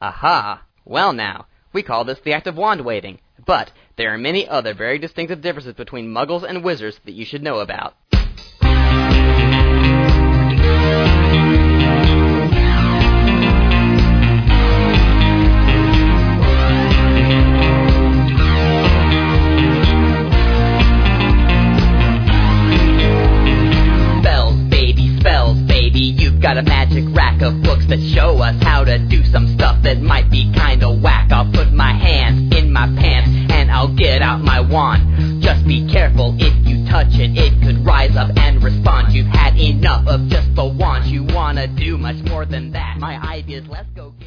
Aha! Well now, we call this the act of wand-waving, but there are many other very distinctive differences between muggles and wizards that you should know about. Got a magic rack of books that show us how to do some stuff that might be kinda whack. I'll put my hand in my pants and I'll get out my wand. Just be careful, if you touch it, it could rise up and respond. You've had enough of just the wand. You wanna do much more than that. My idea is let's go